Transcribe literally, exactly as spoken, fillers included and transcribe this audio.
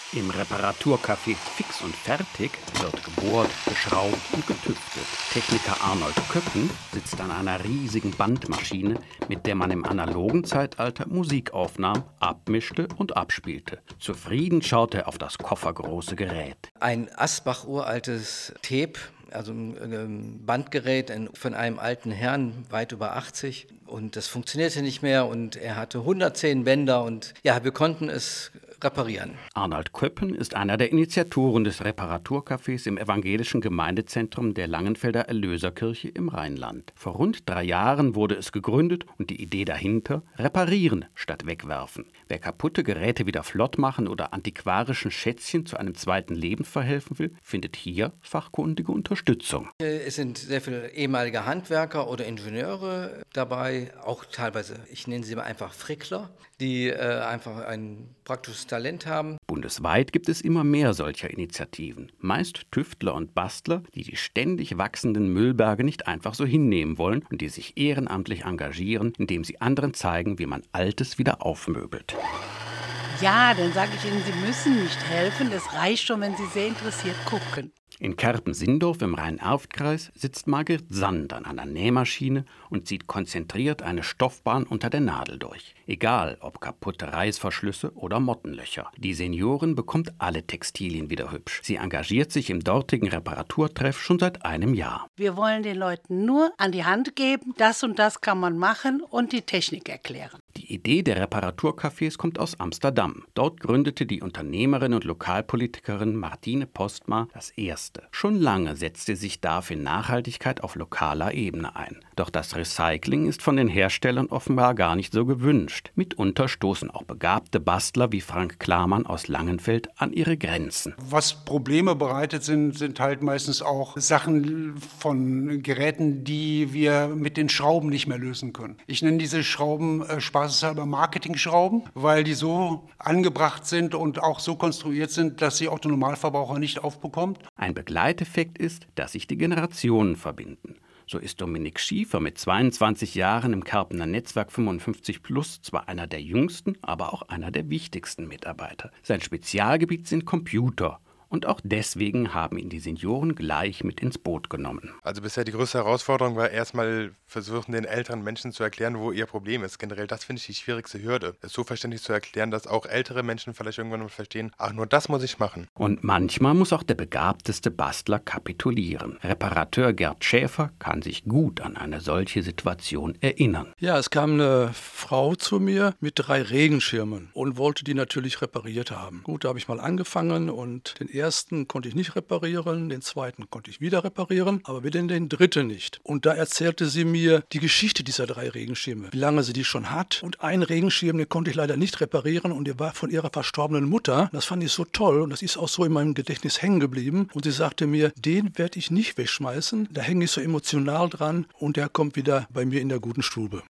Im Reparaturcafé Fix und Fertig wird gebohrt, geschraubt und getüftelt. Techniker Arnold Köppen sitzt an einer riesigen Bandmaschine, mit der man im analogen Zeitalter Musik aufnahm, abmischte und abspielte. Zufrieden schaut er auf das koffergroße Gerät. Ein Asbach-uraltes Tape, also ein Bandgerät von einem alten Herrn, weit über achtzig. Und das funktionierte nicht mehr und er hatte hundertzehn Bänder und ja, wir konnten es reparieren. Arnold Köppen ist einer der Initiatoren des Reparaturcafés im evangelischen Gemeindezentrum der Langenfelder Erlöserkirche im Rheinland. Vor rund drei Jahren wurde es gegründet und die Idee dahinter: reparieren statt wegwerfen. Wer kaputte Geräte wieder flott machen oder antiquarischen Schätzchen zu einem zweiten Leben verhelfen will, findet hier fachkundige Unterstützung. Es sind sehr viele ehemalige Handwerker oder Ingenieure dabei, auch teilweise, ich nenne sie mal einfach Frickler, die äh, einfach ein praktisches Talent haben. Bundesweit gibt es immer mehr solcher Initiativen. Meist Tüftler und Bastler, die die ständig wachsenden Müllberge nicht einfach so hinnehmen wollen und die sich ehrenamtlich engagieren, indem sie anderen zeigen, wie man Altes wieder aufmöbelt. Ja, dann sage ich Ihnen, Sie müssen nicht helfen. Es reicht schon, wenn Sie sehr interessiert gucken. In Kerpen-Sindorf im Rhein-Erft-Kreis sitzt Margret Sand an einer Nähmaschine und zieht konzentriert eine Stoffbahn unter der Nadel durch. Egal, ob kaputte Reißverschlüsse oder Mottenlöcher. Die Seniorin bekommt alle Textilien wieder hübsch. Sie engagiert sich im dortigen Reparaturtreff schon seit einem Jahr. Wir wollen den Leuten nur an die Hand geben, das und das kann man machen und die Technik erklären. Die Idee der Reparaturcafés kommt aus Amsterdam. Dort gründete die Unternehmerin und Lokalpolitikerin Martine Postma das erste. Schon lange setzte sich da für Nachhaltigkeit auf lokaler Ebene ein. Doch das Recycling ist von den Herstellern offenbar gar nicht so gewünscht. Mitunter stoßen auch begabte Bastler wie Frank Klamann aus Langenfeld an ihre Grenzen. Was Probleme bereitet sind, sind halt meistens auch Sachen von Geräten, die wir mit den Schrauben nicht mehr lösen können. Ich nenne diese Schrauben äh, spaßeshalber Marketing-Schrauben, weil die so angebracht sind und auch so konstruiert sind, dass sie Autonormalverbraucher nicht aufbekommt. Ein Begleiteffekt ist, dass sich die Generationen verbinden. So ist Dominik Schiefer mit zweiundzwanzig Jahren im Kerpener Netzwerk fünfundfünfzig plus zwar einer der jüngsten, aber auch einer der wichtigsten Mitarbeiter. Sein Spezialgebiet sind Computer. Und auch deswegen haben ihn die Senioren gleich mit ins Boot genommen. Also bisher die größte Herausforderung war erstmal versuchen, den älteren Menschen zu erklären, wo ihr Problem ist. Generell, das finde ich die schwierigste Hürde. Es so verständlich zu erklären, dass auch ältere Menschen vielleicht irgendwann mal verstehen, ach, nur das muss ich machen. Und manchmal muss auch der begabteste Bastler kapitulieren. Reparateur Gerd Schäfer kann sich gut an eine solche Situation erinnern. Ja, es kam eine Frau zu mir mit drei Regenschirmen und wollte die natürlich repariert haben. Gut, da habe ich mal angefangen und den ersten konnte ich nicht reparieren, den zweiten konnte ich wieder reparieren, aber wieder den dritten nicht. Und da erzählte sie mir die Geschichte dieser drei Regenschirme, wie lange sie die schon hat. Und einen Regenschirm, den konnte ich leider nicht reparieren und der war von ihrer verstorbenen Mutter. Das fand ich so toll und das ist auch so in meinem Gedächtnis hängen geblieben. Und sie sagte mir, den werde ich nicht wegschmeißen, da hänge ich so emotional dran und der kommt wieder bei mir in der guten Stube.